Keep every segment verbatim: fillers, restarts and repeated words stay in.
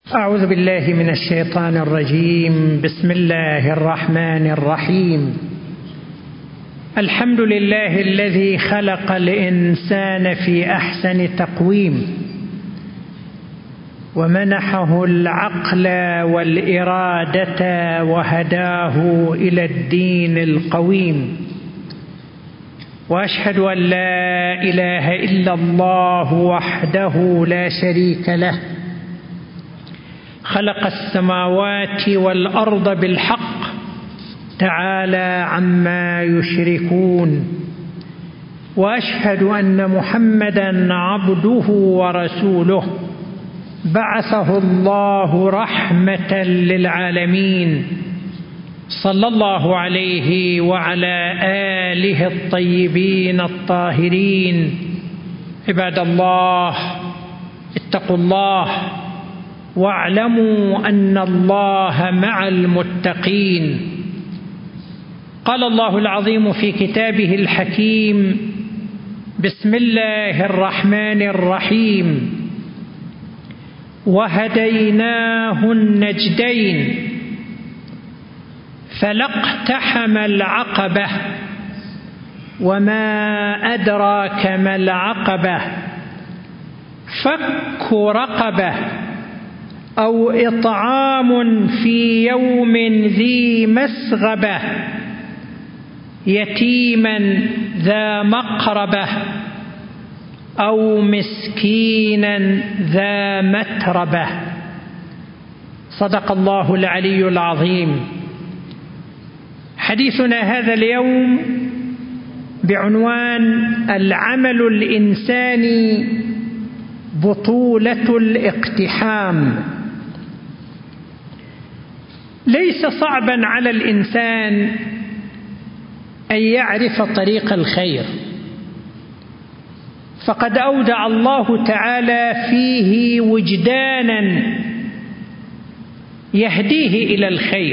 أعوذ بالله من الشيطان الرجيم. بسم الله الرحمن الرحيم. الحمد لله الذي خلق الإنسان في أحسن تقويم ومنحه العقل والإرادة وهداه إلى الدين القويم، وأشهد أن لا إله إلا الله وحده لا شريك له، خلق السماوات والأرض بالحق تعالى عما يشركون، وأشهد أن محمدًا عبده ورسوله بعثه الله رحمة للعالمين، صلى الله عليه وعلى آله الطيبين الطاهرين. عباد الله، اتقوا الله واعلموا أن الله مع المتقين. قال الله العظيم في كتابه الحكيم: بسم الله الرحمن الرحيم: وهديناه النجدين فلا اقتحم العقبة وما أدراك ما العقبة فك رقبة أو إطعام في يوم ذي مسغبة يتيما ذا مقربة أو مسكينا ذا متربة. صدق الله العلي العظيم. حديثنا هذا اليوم بعنوان العمل الإنساني بطولة الاقتحام. ليس صعبا على الإنسان أن يعرف طريق الخير، فقد أودع الله تعالى فيه وجدانا يهديه إلى الخير،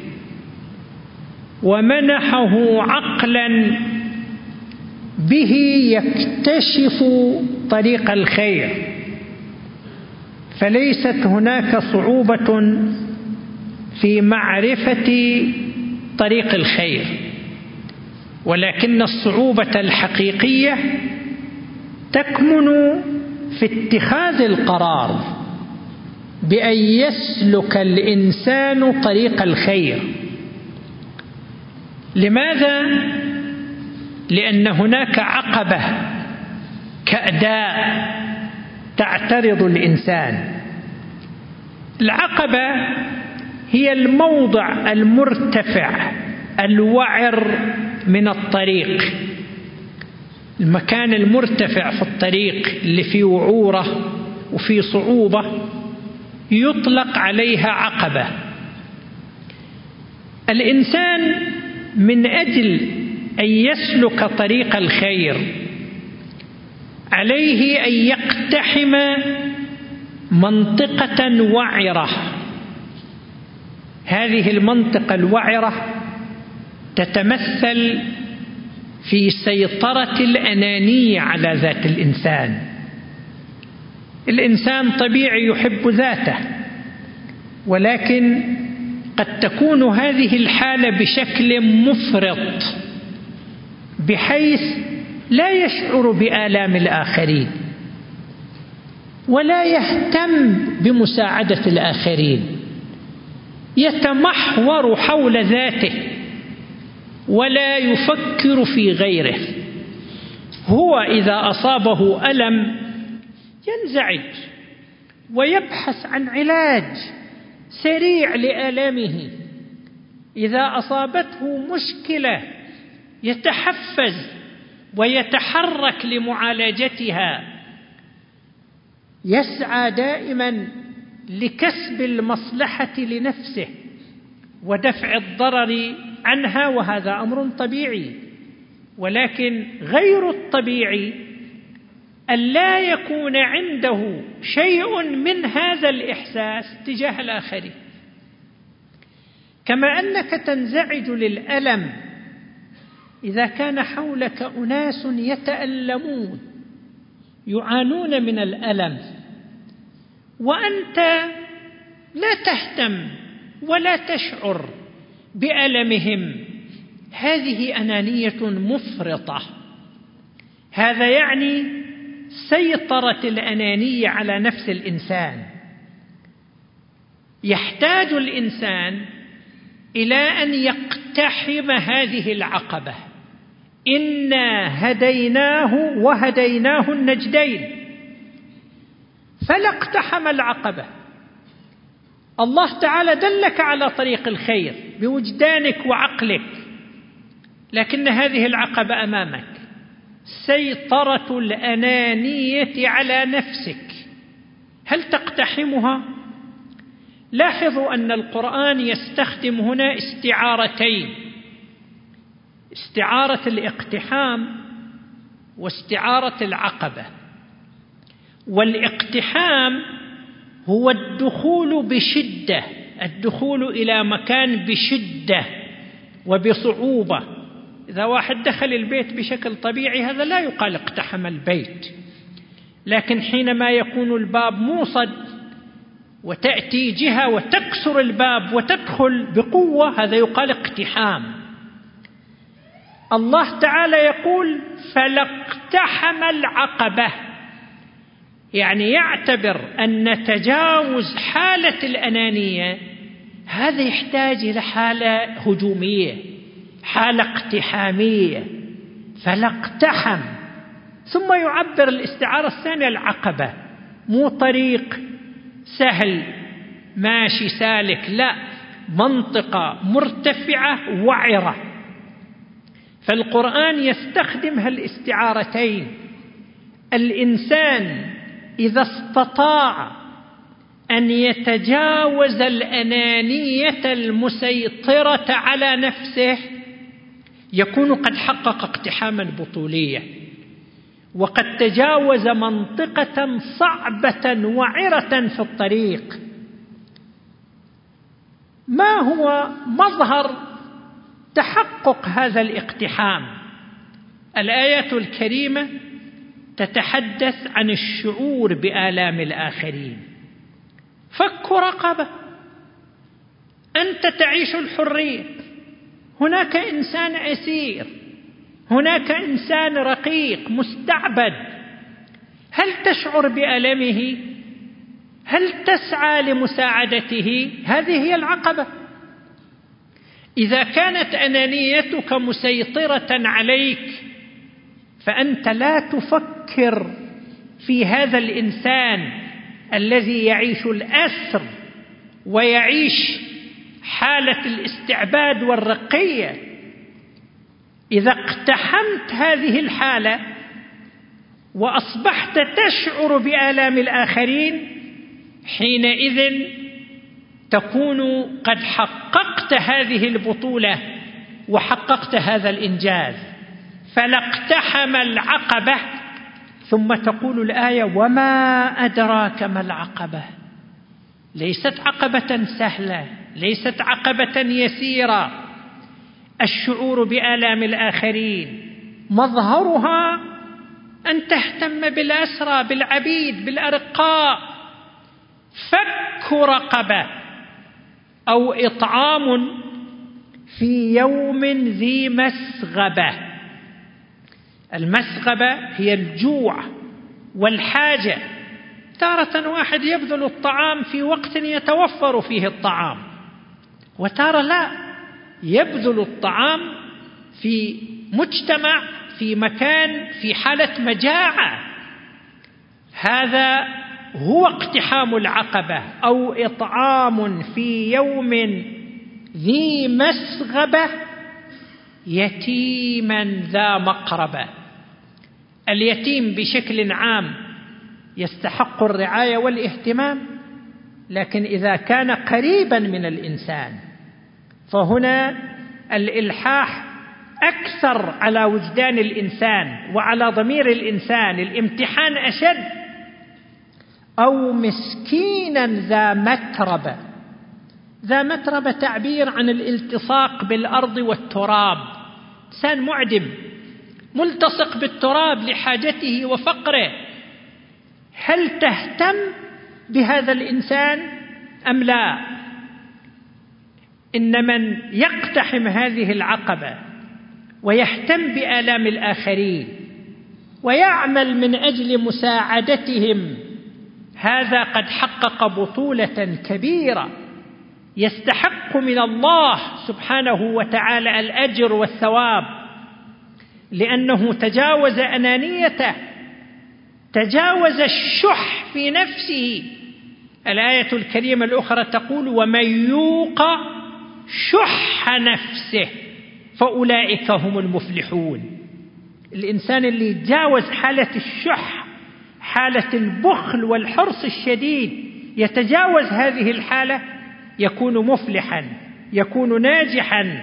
ومنحه عقلا به يكتشف طريق الخير، فليست هناك صعوبة في معرفة طريق الخير، ولكن الصعوبة الحقيقية تكمن في اتخاذ القرار بأن يسلك الإنسان طريق الخير. لماذا؟ لأن هناك عقبة كأداء تعترض الإنسان. العقبة هي الموضع المرتفع الوعر من الطريق، المكان المرتفع في الطريق اللي فيه وعورة وفيه صعوبة يطلق عليها عقبة. الإنسان من أجل أن يسلك طريق الخير عليه أن يقتحم منطقة وعرة. هذه المنطقة الوعرة تتمثل في سيطرة الأنانية على ذات الإنسان. الإنسان طبيعي يحب ذاته، ولكن قد تكون هذه الحالة بشكل مفرط بحيث لا يشعر بآلام الآخرين ولا يهتم بمساعدة الآخرين، يتمحور حول ذاته ولا يفكر في غيره. هو إذا أصابه ألم ينزعج ويبحث عن علاج سريع لآلامه، إذا أصابته مشكلة يتحفز ويتحرك لمعالجتها، يسعى دائما لكسب المصلحة لنفسه ودفع الضرر عنها، وهذا أمر طبيعي. ولكن غير الطبيعي أن لا يكون عنده شيء من هذا الإحساس تجاه الآخرين. كما أنك تنزعج للألم إذا كان حولك أناس يتألمون يعانون من الألم، وأنت تهتم ولا تشعر بألمهم، هذه أنانية مفرطة. هذا يعني سيطرة الأنانية على نفس الإنسان. يحتاج الإنسان إلى أن يقتحم هذه العقبة. إنا هديناه وهديناه النجدين، فلا اقتحم العقبة. الله تعالى دلك على طريق الخير بوجدانك وعقلك، لكن هذه العقبة أمامك، سيطرة الأنانية على نفسك. هل تقتحمها؟ لاحظوا أن القرآن يستخدم هنا استعارتين: استعارة الاقتحام واستعارة العقبة. والاقتحام هو الدخول بشدة، الدخول إلى مكان بشدة وبصعوبة. إذا واحد دخل البيت بشكل طبيعي هذا لا يقال اقتحم البيت، لكن حينما يكون الباب موصد وتأتي جهة وتكسر الباب وتدخل بقوة هذا يقال اقتحام. الله تعالى يقول فلاقتحم العقبة، يعني يعتبر أن تجاوز حالة الأنانية هذا يحتاج إلى حالة هجومية، حالة اقتحامية، فلاقتحم. ثم يعبر الاستعارة الثانية العقبة، مو طريق سهل ماشي سالك، لا، منطقة مرتفعة وعرة. فالقرآن يستخدم هالاستعارتين. الإنسان إذا استطاع أن يتجاوز الأنانية المسيطرة على نفسه يكون قد حقق اقتحاما بطوليا، وقد تجاوز منطقة صعبة وعرة في الطريق. ما هو مظهر تحقق هذا الاقتحام؟ الآية الكريمة تتحدث عن الشعور بآلام الآخرين. فك رقبة، أنت تعيش الحرية، هناك إنسان أسير، هناك إنسان رقيق مستعبد، هل تشعر بألمه؟ هل تسعى لمساعدته؟ هذه هي العقبة. إذا كانت أنانيتك مسيطرة عليك فأنت لا تفكر في هذا الإنسان الذي يعيش الأسر ويعيش حالة الاستعباد والرقية. إذا اقتحمت هذه الحالة وأصبحت تشعر بآلام الآخرين حينئذ تكون قد حققت هذه البطولة وحققت هذا الإنجاز. فلاقتحم العقبة. ثم تقول الآية وما أدراك ما العقبة. ليست عقبة سهلة، ليست عقبة يسيرة. الشعور بآلام الآخرين مظهرها أن تهتم بالأسرى، بالعبيد، بالأرقاء. فك رقبة أو إطعام في يوم ذي مسغبة. المسغبة هي الجوع والحاجة. تارة واحد يبذل الطعام في وقت يتوفر فيه الطعام، وتارة لا، يبذل الطعام في مجتمع، في مكان، في حالة مجاعة. هذا هو اقتحام العقبة أو إطعام في يوم ذي مسغبة يتيما ذا مقربة. اليتيم بشكل عام يستحق الرعاية والاهتمام، لكن إذا كان قريبا من الإنسان فهنا الإلحاح أكثر على وجدان الإنسان وعلى ضمير الإنسان، الامتحان أشد. أو مسكينا ذا متربة. ذا متربة تعبير عن الالتصاق بالأرض والتراب، إنسان معدم ملتصق بالتراب لحاجته وفقره. هل تهتم بهذا الإنسان أم لا؟ إن من يقتحم هذه العقبة ويهتم بآلام الآخرين ويعمل من أجل مساعدتهم، هذا قد حقق بطولة كبيرة، يستحق من الله سبحانه وتعالى الأجر والثواب، لأنه تجاوز أنانيته، تجاوز الشح في نفسه. الآية الكريمة الأخرى تقول: ومن يوق شح نفسه فأولئك هم المفلحون. الإنسان اللي يتجاوز حالة الشح، حالة البخل والحرص الشديد، يتجاوز هذه الحالة يكون مفلحا، يكون ناجحا.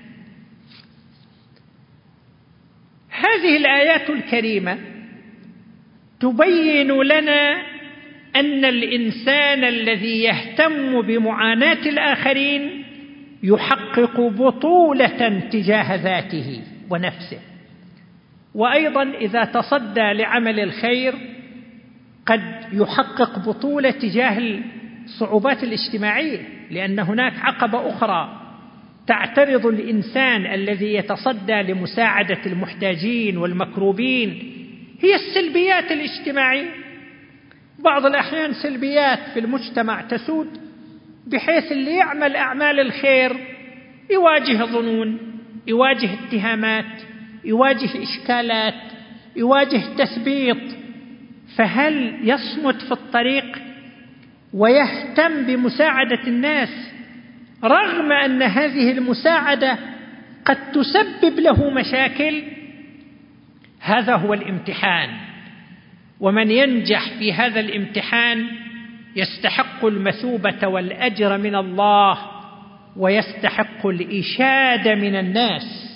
هذه الآيات الكريمة تبين لنا أن الإنسان الذي يهتم بمعاناة الآخرين يحقق بطولة تجاه ذاته ونفسه، وأيضا إذا تصدى لعمل الخير قد يحقق بطولة تجاه الصعوبات الاجتماعية، لأن هناك عقبة أخرى تعترض الإنسان الذي يتصدى لمساعدة المحتاجين والمكروبين، هي السلبيات الاجتماعية. بعض الأحيان سلبيات في المجتمع تسود، بحيث اللي يعمل أعمال الخير يواجه ظنون، يواجه اتهامات، يواجه إشكالات، يواجه تثبيط. فهل يصمت في الطريق ويهتم بمساعدة الناس رغم أن هذه المساعدة قد تسبب له مشاكل؟ هذا هو الامتحان، ومن ينجح في هذا الامتحان يستحق المثوبة والأجر من الله، ويستحق الإشادة من الناس.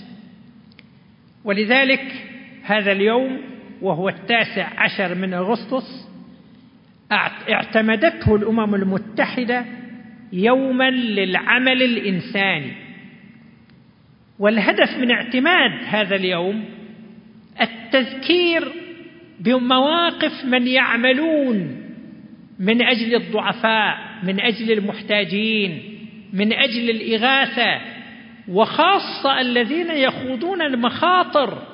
ولذلك هذا اليوم وهو التاسع عشر من أغسطس اعتمدته الأمم المتحدة يوما للعمل الإنساني، والهدف من اعتماد هذا اليوم التذكير بمواقف من يعملون من أجل الضعفاء، من أجل المحتاجين، من أجل الإغاثة، وخاصة الذين يخوضون المخاطر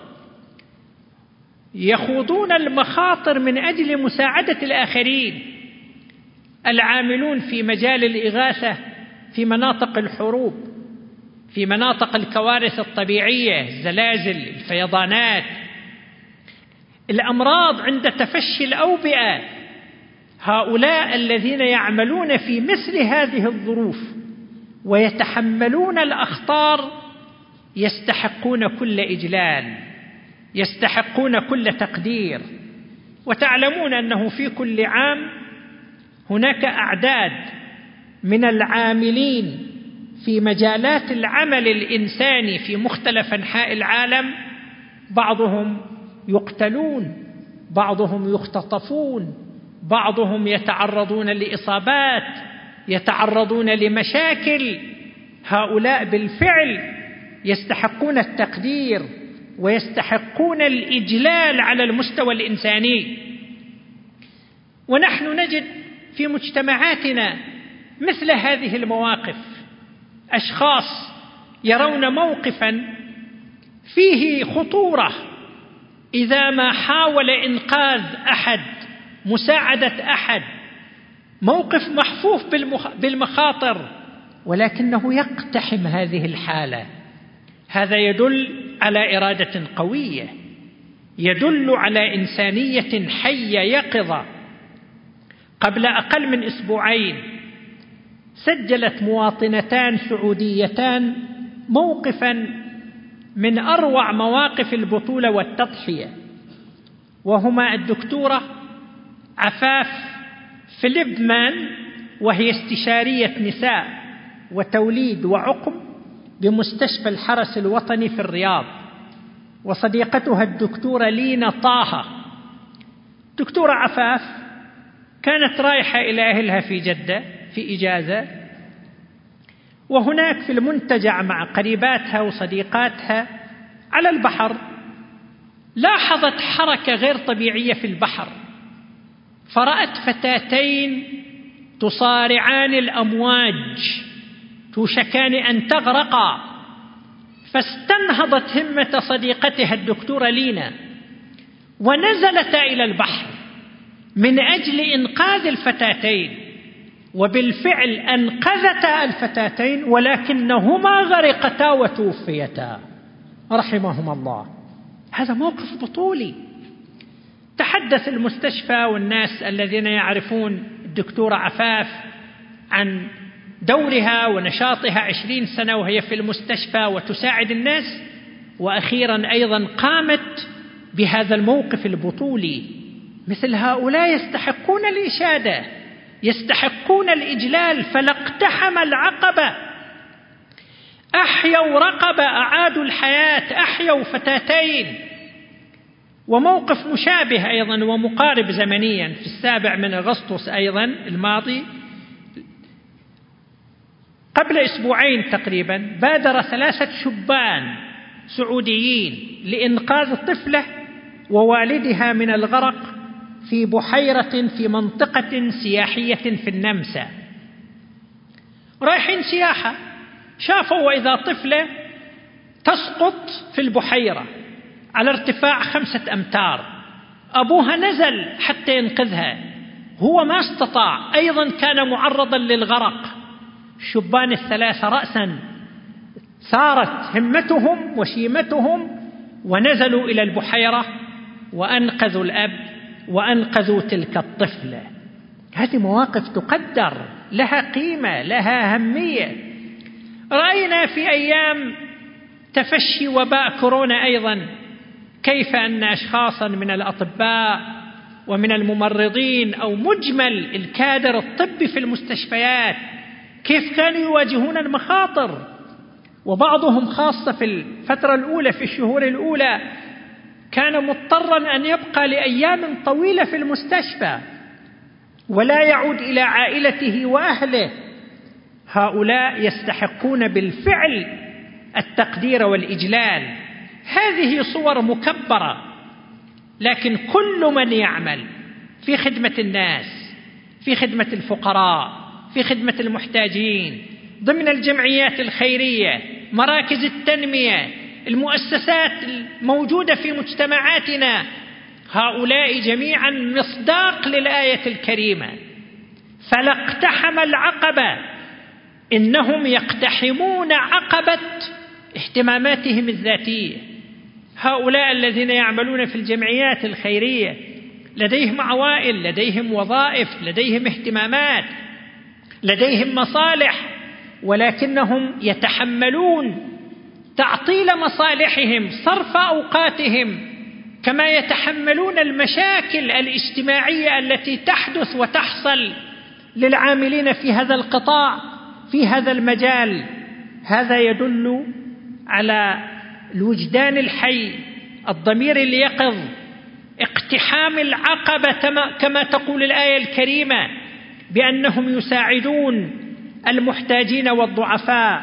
يخوضون المخاطر من أجل مساعدة الآخرين. العاملون في مجال الإغاثة في مناطق الحروب، في مناطق الكوارث الطبيعية، الزلازل، الفيضانات، الأمراض عند تفشي الأوبئة، هؤلاء الذين يعملون في مثل هذه الظروف ويتحملون الأخطار يستحقون كل إجلال، يستحقون كل تقدير. وتعلمون أنه في كل عام هناك أعداد من العاملين في مجالات العمل الإنساني في مختلف أنحاء العالم، بعضهم يقتلون، بعضهم يختطفون، بعضهم يتعرضون لإصابات، يتعرضون لمشاكل. هؤلاء بالفعل يستحقون التقدير ويستحقون الإجلال على المستوى الإنساني. ونحن نجد في مجتمعاتنا مثل هذه المواقف، أشخاص يرون موقفا فيه خطورة، إذا ما حاول إنقاذ أحد، مساعدة أحد، موقف محفوف بالمخاطر، ولكنه يقتحم هذه الحالة. هذا يدل على إرادة قوية، يدل على إنسانية حية يقظة. قبل أقل من أسبوعين سجلت مواطنتان سعوديتان موقفا من أروع مواقف البطولة والتضحية، وهما الدكتورة عفاف فيليبمان، وهي استشارية نساء وتوليد وعقم بمستشفى الحرس الوطني في الرياض، وصديقتها الدكتورة لينا طه. دكتورة عفاف كانت رايحة إلى أهلها في جدة في إجازة، وهناك في المنتجع مع قريباتها وصديقاتها على البحر لاحظت حركة غير طبيعية في البحر، فرأت فتاتين تصارعان الأمواج، توشكان أن تغرقا، فاستنهضت همة صديقتها الدكتورة لينا ونزلتا إلى البحر من أجل إنقاذ الفتاتين، وبالفعل أنقذتا الفتاتين، ولكنهما غرقتا وتوفيتا رحمهما الله. هذا موقف بطولي. تحدث المستشفى والناس الذين يعرفون الدكتورة عفاف عن دورها ونشاطها عشرين سنة وهي في المستشفى وتساعد الناس، وأخيرا أيضا قامت بهذا الموقف البطولي. مثل هؤلاء يستحقون الإشادة، يستحقون الإجلال، فلاقتحم العقبة، أحيوا رقبة، أعادوا الحياة، أحيوا فتاتين. وموقف مشابه أيضا ومقارب زمنيا في السابع من أغسطس أيضا الماضي، قبل أسبوعين تقريبا، بادر ثلاثة شبان سعوديين لإنقاذ طفلة ووالدها من الغرق في بحيرة في منطقة سياحية في النمسا. رايحين سياحة، شافوا وإذا طفلة تسقط في البحيرة على ارتفاع خمسة أمتار. أبوها نزل حتى ينقذها، هو ما استطاع، أيضا كان معرضا للغرق. الشبان الثلاثة رأسا ثارت همتهم وشيمتهم ونزلوا إلى البحيرة وأنقذوا الأب وأنقذوا تلك الطفلة. هذه مواقف تقدر، لها قيمة، لها أهمية. رأينا في أيام تفشي وباء كورونا أيضا كيف أن أشخاصا من الأطباء ومن الممرضين أو مجمل الكادر الطبي في المستشفيات كيف كانوا يواجهون المخاطر، وبعضهم خاصة في الفترة الأولى في الشهور الأولى كان مضطرا أن يبقى لأيام طويلة في المستشفى ولا يعود إلى عائلته وأهله. هؤلاء يستحقون بالفعل التقدير والإجلال. هذه صور مكبرة، لكن كل من يعمل في خدمة الناس، في خدمة الفقراء، في خدمة المحتاجين، ضمن الجمعيات الخيرية، مراكز التنمية، المؤسسات الموجودة في مجتمعاتنا، هؤلاء جميعا مصداق للآية الكريمة. فلاقتحم العقبة، إنهم يقتحمون عقبة اهتماماتهم الذاتية. هؤلاء الذين يعملون في الجمعيات الخيرية لديهم عوائل، لديهم وظائف، لديهم اهتمامات، لديهم مصالح، ولكنهم يتحملون تعطيل مصالحهم، صرف أوقاتهم، كما يتحملون المشاكل الاجتماعية التي تحدث وتحصل للعاملين في هذا القطاع، في هذا المجال. هذا يدل على الوجدان الحي، الضمير اليقظ، اقتحام العقبة كما تقول الآية الكريمة، بأنهم يساعدون المحتاجين والضعفاء.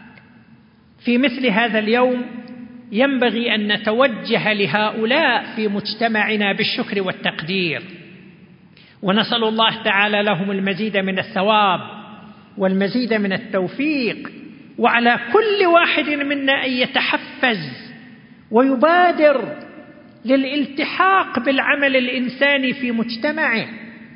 في مثل هذا اليوم ينبغي أن نتوجه لهؤلاء في مجتمعنا بالشكر والتقدير، ونسأل الله تعالى لهم المزيد من الثواب والمزيد من التوفيق. وعلى كل واحد منا أن يتحفز ويبادر للالتحاق بالعمل الإنساني في مجتمعه.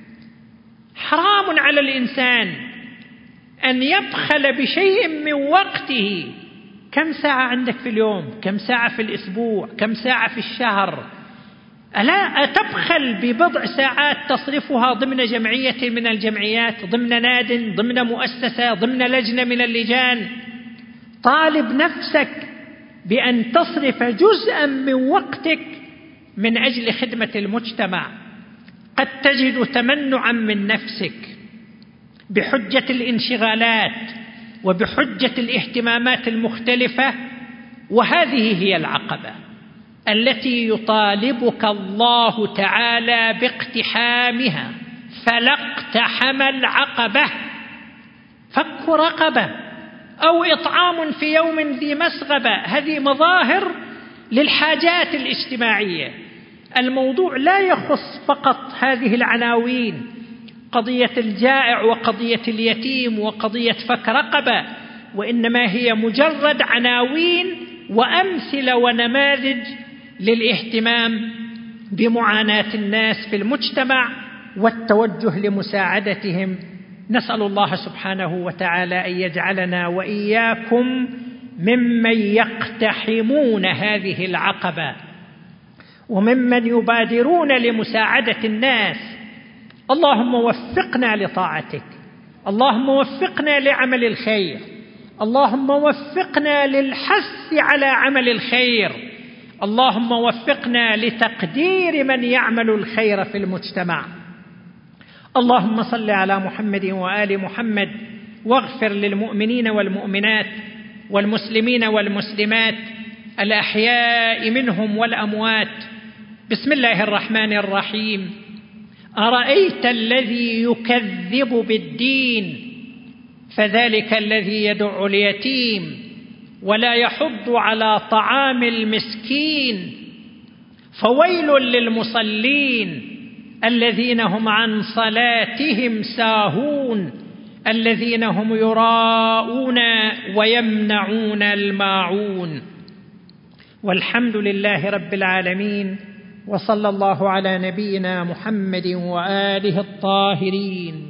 حرام على الإنسان أن يبخل بشيء من وقته. كم ساعة عندك في اليوم؟ كم ساعة في الأسبوع؟ كم ساعة في الشهر؟ ألا تبخل ببضع ساعات تصرفها ضمن جمعية من الجمعيات، ضمن ناد، ضمن مؤسسة، ضمن لجنة من اللجان؟ طالب نفسك بأن تصرف جزءا من وقتك من أجل خدمة المجتمع. قد تجد تمنعا من نفسك بحجة الانشغالات وبحجة الاهتمامات المختلفة، وهذه هي العقبة التي يطالبك الله تعالى باقتحامها. فلاقتحم العقبة، فك رقبة أو إطعام في يوم ذي مسغبة، هذه مظاهر للحاجات الاجتماعية. الموضوع لا يخص فقط هذه العناوين، قضية الجائع وقضية اليتيم وقضية فك رقبة، وإنما هي مجرد عناوين وأمثلة ونماذج للاهتمام بمعاناة الناس في المجتمع والتوجه لمساعدتهم. نسأل الله سبحانه وتعالى أن يجعلنا وإياكم ممن يقتحمون هذه العقبة وممن يبادرون لمساعدة الناس. اللهم وفقنا لطاعتك، اللهم وفقنا لعمل الخير، اللهم وفقنا للحث على عمل الخير، اللهم وفقنا لتقدير من يعمل الخير في المجتمع. اللهم صل على محمد وآل محمد، واغفر للمؤمنين والمؤمنات والمسلمين والمسلمات الأحياء منهم والأموات. بسم الله الرحمن الرحيم. أرأيت الذي يكذب بالدين فذلك الذي يدع اليتيم ولا يحض على طعام المسكين، فويل للمصلين الذين هم عن صلاتهم ساهون الذين هم يراءون ويمنعون الماعون. والحمد لله رب العالمين، وصلى الله على نبينا محمد وآله الطاهرين.